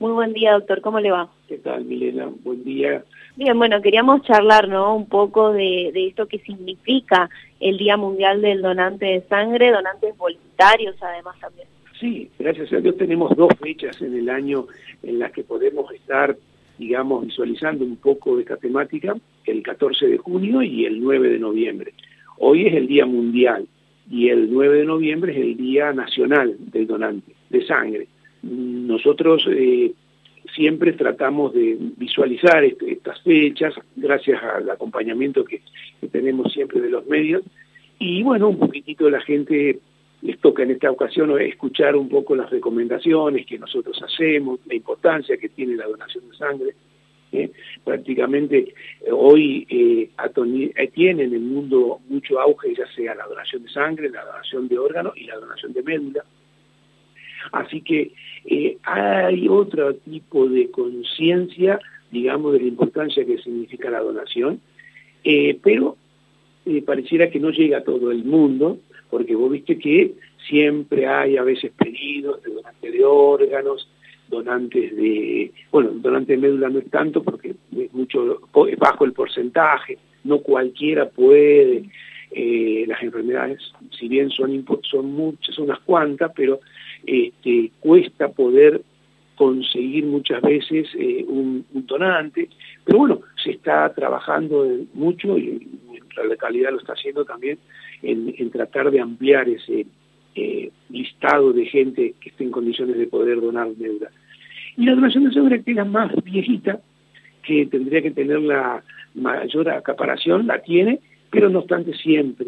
Muy buen día, doctor. ¿Cómo le va? ¿Qué tal, Milena? Buen día. Bien, bueno, queríamos charlar, ¿no? Un poco de esto que significa el Día Mundial del Donante de Sangre, donantes voluntarios además también. Sí, gracias a Dios tenemos 2 fechas en el año en las que podemos estar, digamos, visualizando un poco de esta temática, el 14 de junio y el 9 de noviembre. Hoy es el Día Mundial y el 9 de noviembre es el Día Nacional del Donante de Sangre. Nosotros siempre tratamos de visualizar estas fechas gracias al acompañamiento que tenemos siempre de los medios y bueno, un poquitito la gente les toca en esta ocasión escuchar un poco las recomendaciones que nosotros hacemos, la importancia que tiene la donación de sangre. Prácticamente hoy tiene en el mundo mucho auge, ya sea la donación de sangre, la donación de órganos y la donación de médula. Así que hay otro tipo de conciencia, digamos, de la importancia que significa la donación, pero pareciera que no llega a todo el mundo, porque vos viste que siempre hay a veces pedidos de donantes de órganos, donantes de médula no es tanto porque es bajo el porcentaje, no cualquiera puede. Las enfermedades, si bien son muchas, son unas cuantas, pero cuesta poder conseguir muchas veces un donante, pero bueno, se está trabajando mucho y la localidad lo está haciendo también en tratar de ampliar ese listado de gente que esté en condiciones de poder donar médula. Y la donación de sangre, que es la más viejita, que tendría que tener la mayor acaparación, la tiene, pero no obstante siempre,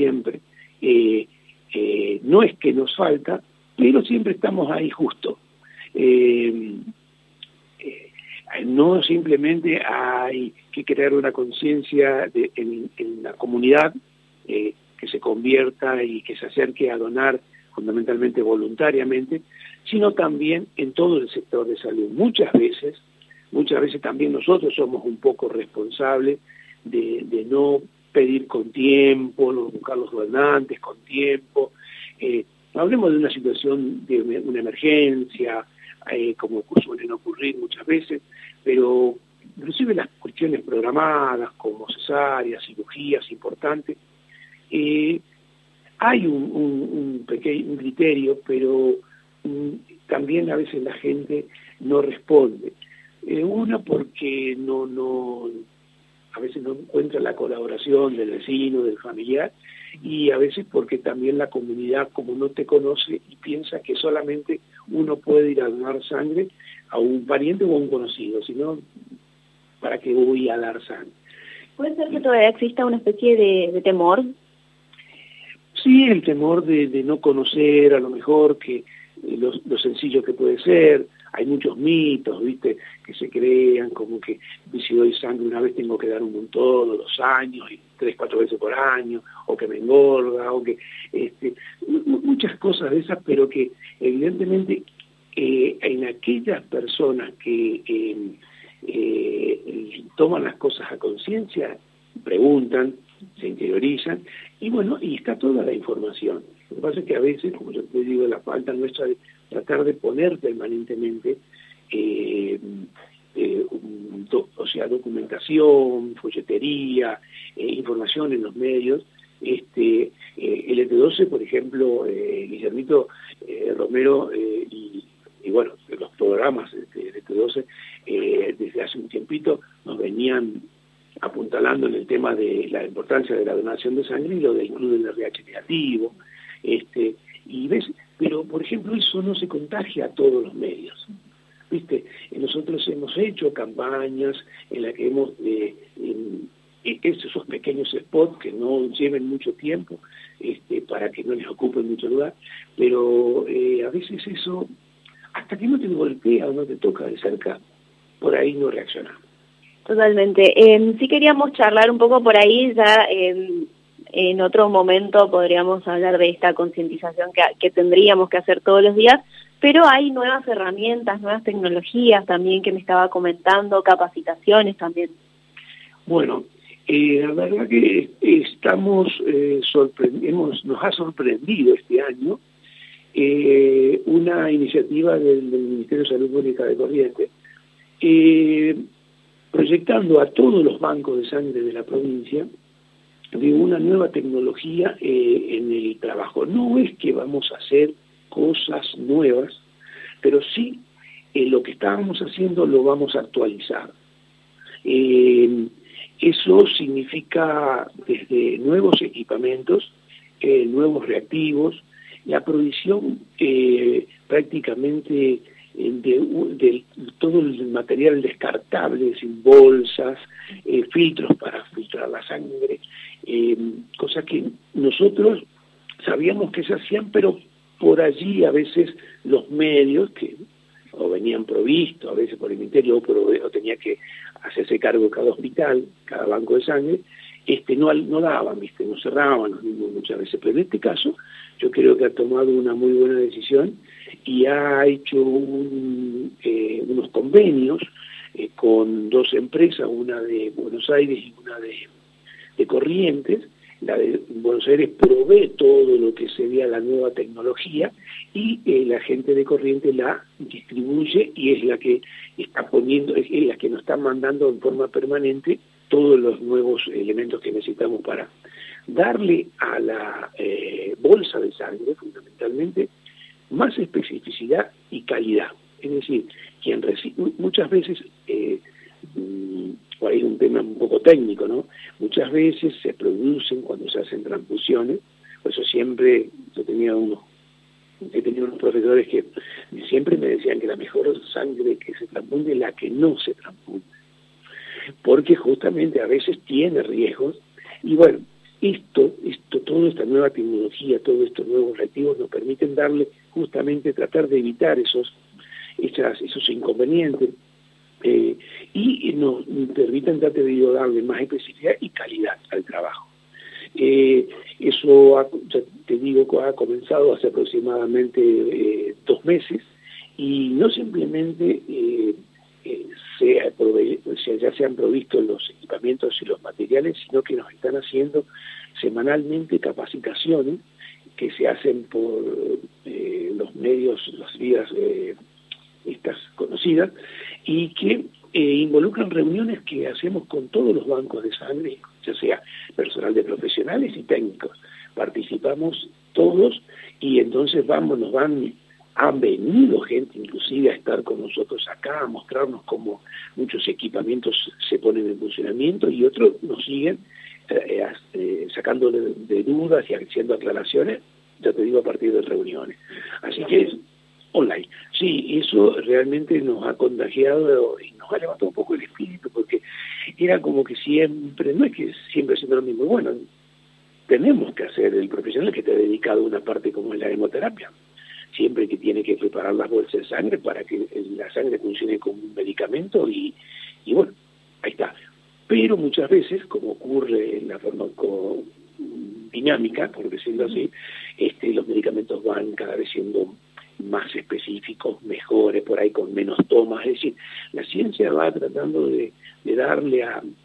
no es que nos falta, pero siempre estamos ahí justo. No simplemente hay que crear una conciencia en la comunidad que se convierta y que se acerque a donar fundamentalmente voluntariamente, sino también en todo el sector de salud. Muchas veces también nosotros somos un poco responsables de no pedir con tiempo, no buscar los donantes con tiempo. Hablemos de una situación de una emergencia, como suelen ocurrir muchas veces, pero inclusive las cuestiones programadas como cesáreas, cirugías importantes, hay un criterio, pero también a veces la gente no responde. Una porque a veces no encuentra la colaboración del vecino, del familiar, y a veces porque también la comunidad, como no te conoce y piensa que solamente uno puede ir a donar sangre a un pariente o a un conocido, sino ¿para qué voy a dar sangre? ¿Puede ser que todavía exista una especie de temor? Sí, el temor de no conocer a lo mejor que lo sencillo que puede ser. Hay muchos mitos, ¿viste?, que se crean como que si doy sangre una vez tengo que dar un montón todos los años, y 3, 4 veces por año, o que me engorda, o que muchas cosas de esas, pero que evidentemente en aquellas personas que toman las cosas a conciencia, preguntan, se interiorizan, y bueno, y está toda la información. Lo que pasa es que a veces, como yo te digo, la falta nuestra de tratar de poner permanentemente documentación, folletería, información en los medios. El ET12, por ejemplo, Guillermito Romero y bueno, los programas del ET12 desde hace un tiempito nos venían apuntalando en el tema de la importancia de la donación de sangre y lo de incluir el RH negativo, y ves, pero por ejemplo eso no se contagia a todos los medios, ¿viste? Nosotros hemos hecho campañas en las que hemos esos pequeños spots que no lleven mucho tiempo, para que no les ocupen mucho lugar, pero a veces eso, hasta que no te golpea o no te toca de cerca, por ahí no reaccionamos. Totalmente. Sí queríamos charlar un poco por ahí, ya en otro momento podríamos hablar de esta concientización que tendríamos que hacer todos los días, pero hay nuevas herramientas, nuevas tecnologías también que me estaba comentando, capacitaciones también. Bueno, la verdad que nos ha sorprendido este año una iniciativa del Ministerio de Salud Pública de Corrientes, proyectando a todos los bancos de sangre de la provincia de una nueva tecnología en el trabajo. No es que vamos a hacer cosas nuevas, pero sí lo que estábamos haciendo lo vamos a actualizar. Eso significa desde nuevos equipamientos, nuevos reactivos, la provisión prácticamente de todo el material descartable, sin bolsas, filtros para filtrar la sangre, cosas que nosotros sabíamos que se hacían, pero por allí a veces los medios que o venían provistos, a veces por el ministerio, o tenía que hacerse cargo cada hospital, cada banco de sangre, no daban, no cerraban muchas veces, pero en este caso yo creo que ha tomado una muy buena decisión y ha hecho unos convenios con dos empresas, una de Buenos Aires y una de Corrientes. La de Buenos Aires provee todo lo que sería la nueva tecnología y la gente de Corrientes la distribuye y es la que está poniendo, es la que nos está mandando en forma permanente todos los nuevos elementos que necesitamos para darle a la bolsa de sangre, fundamentalmente, más especificidad y calidad. Es decir, quien recibe, muchas veces, por ahí es un tema un poco técnico, ¿no? Muchas veces se producen cuando se hacen transfusiones, por eso siempre he tenido unos profesores que siempre me decían que la mejor sangre que se transfunde es la que no se transfunde, porque justamente a veces tiene riesgos, y bueno, toda esta nueva tecnología, todos estos nuevos reactivos nos permiten darle, justamente tratar de evitar esos inconvenientes, y nos permiten darle más especificidad y calidad al trabajo. Eso, ya te digo, ha comenzado hace aproximadamente 2 meses, y no simplemente ya se han provisto los equipamientos y los materiales, sino que nos están haciendo semanalmente capacitaciones que se hacen por los medios, las vías estas conocidas, y que involucran reuniones que hacemos con todos los bancos de sangre, ya sea personal de profesionales y técnicos. Participamos todos y entonces han venido gente inclusive a estar con nosotros acá, a mostrarnos cómo muchos equipamientos se ponen en funcionamiento, y otros nos siguen sacando de dudas y haciendo aclaraciones, ya te digo, a partir de reuniones. Así que es online. Sí, eso realmente nos ha contagiado y nos ha levantado un poco el espíritu, porque era como que siempre, no es que siempre haciendo lo mismo, bueno, tenemos que hacer, el profesional que está dedicado a una parte como es la hemoterapia, siempre que tiene que preparar las bolsas de sangre para que la sangre funcione como un medicamento, y bueno, ahí está. Pero muchas veces, como ocurre en la farmacodinámica, por decirlo así, los medicamentos van cada vez siendo más específicos, mejores, por ahí con menos tomas. Es decir, la ciencia va tratando de darle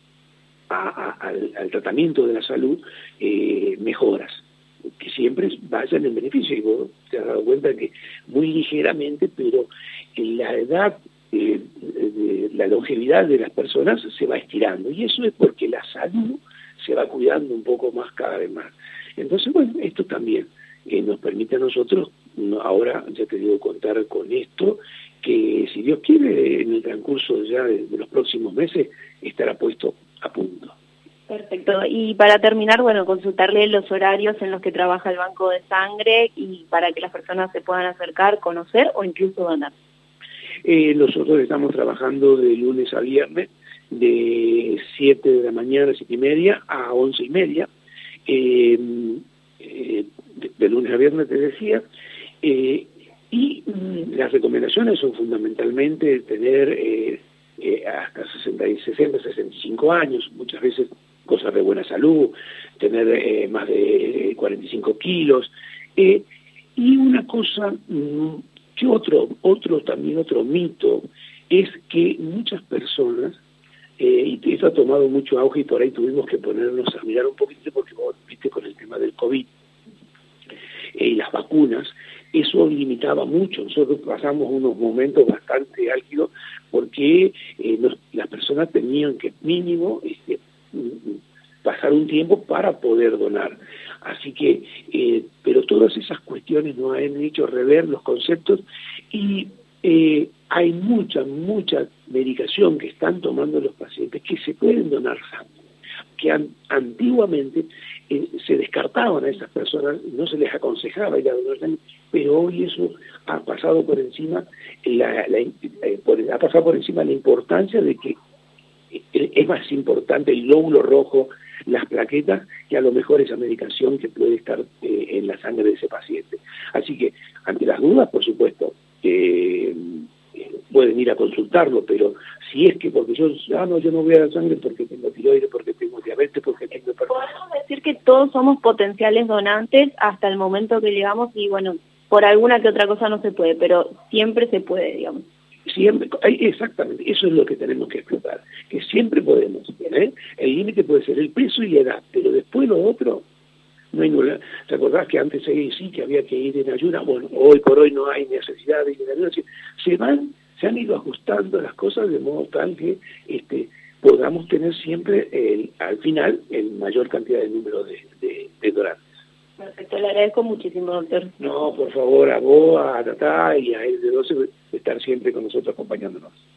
al tratamiento de la salud mejoras que siempre vayan en beneficio, y vos te has dado cuenta que muy ligeramente, pero la edad, la longevidad de las personas se va estirando, y eso es porque la salud se va cuidando un poco más, cada vez más. Entonces, bueno, esto también nos permite a nosotros, ahora ya te digo, contar con esto, que si Dios quiere, en el transcurso ya de los próximos meses estará puesto a punto. Perfecto. Y para terminar, bueno, consultarle los horarios en los que trabaja el banco de sangre, y para que las personas se puedan acercar, conocer o incluso donar. Nosotros estamos trabajando de lunes a viernes, de 7 de la mañana, 7:30, a 11:30, de lunes a viernes, te decía, y las recomendaciones son fundamentalmente tener hasta 60, 65 años, muchas veces cosas de buena salud, tener más de 45 kilos, y una cosa que otro mito es que muchas personas, y eso ha tomado mucho auge, y por ahí tuvimos que ponernos a mirar un poquito, porque vos viste con el tema del COVID y las vacunas, eso limitaba mucho. Nosotros pasamos unos momentos bastante álgidos porque las personas tenían que mínimo pasar un tiempo para poder donar. Así que, pero todas esas cuestiones nos han hecho rever los conceptos y hay mucha medicación que están tomando los pacientes que se pueden donar sangre, que antiguamente se descartaban a esas personas, no se les aconsejaba ir a donar sangre, pero hoy eso ha pasado por encima ha pasado por encima la importancia de que es más importante el glóbulo rojo, las plaquetas, que a lo mejor esa medicación que puede estar en la sangre de ese paciente. Así que, ante las dudas, por supuesto, pueden ir a consultarlo, pero si es que porque yo no voy a dar sangre porque tengo tiroides, porque tengo diabetes, porque tengo... Podemos decir que todos somos potenciales donantes hasta el momento que llegamos y bueno, por alguna que otra cosa no se puede, pero siempre se puede, digamos. Siempre, exactamente, eso es lo que tenemos que explotar, que siempre podemos, el límite puede ser el peso y la edad, pero después lo otro, no hay nula. ¿Te acordás que antes sí que había que ir en ayuna? Bueno, hoy por hoy no hay necesidad de ir en ayuna, se han ido ajustando las cosas de modo tal que podamos tener siempre al final el mayor cantidad de número de donantes. Perfecto, le agradezco muchísimo, doctor. No, por favor, a vos, a Tatá y a él de 12, estar siempre con nosotros acompañándonos.